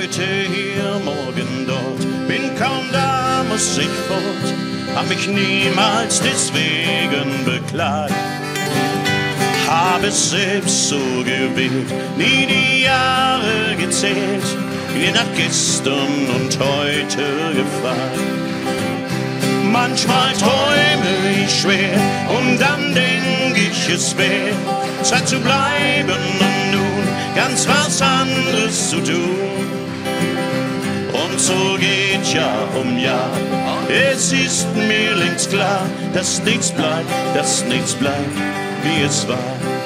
Heute hier, morgen dort, bin kaum da, muss ich fort, hab mich niemals deswegen beklagt. Habe es selbst so gewählt, nie die Jahre gezählt, je nach gestern und heute gefragt. Manchmal träume ich schwer und dann denk ich, es wär Zeit zu bleiben und nun ganz was anderes zu tun. Und so geht Jahr um Jahr, es ist mir längst klar, dass nichts bleibt, wie es war.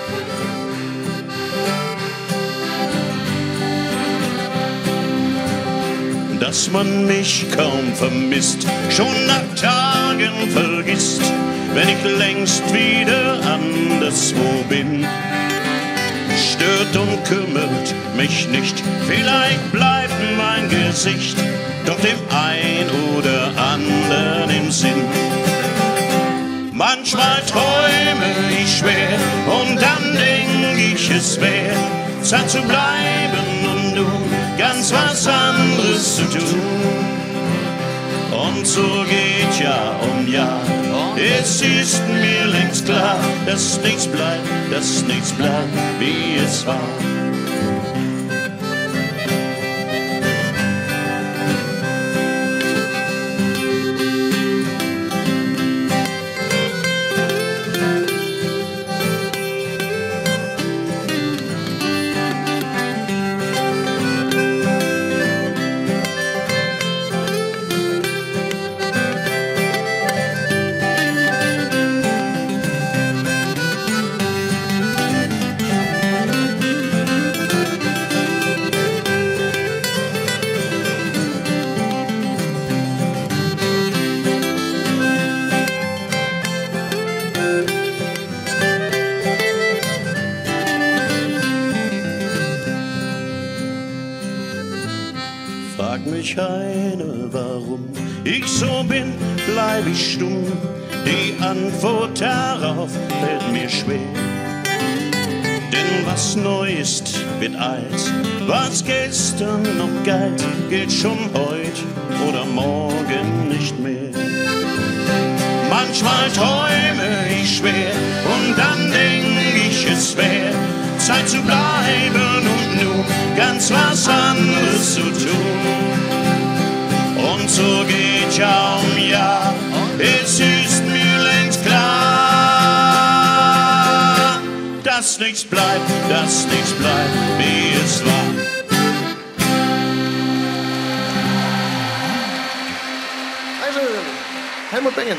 Dass man mich kaum vermisst, schon nach Tagen vergisst, wenn ich längst wieder anderswo bin. Stört und kümmert mich nicht, vielleicht bleibt mein Gesicht doch dem ein oder anderen im Sinn. Manchmal träume ich schwer und dann denk ich, es wär Zeit zu bleiben und nun ganz was anderes zu tun. Und so geht Jahr um Jahr, es ist mir längst klar, dass nichts bleibt, wie es war. Frag mich einer, warum ich so bin, bleib ich stumm. Die Antwort darauf fällt mir schwer. Denn was neu ist, wird alt. Was gestern noch galt, gilt schon heute oder morgen nicht mehr. Manchmal träume ich schwer und dann denk ich, es wär Zeit zu bleiben und nun ganz was anderes zu tun. Und so geht Jahr um Jahr, es ist mir längst klar, dass nichts bleibt, wie es war. Also, Helmut Bengen.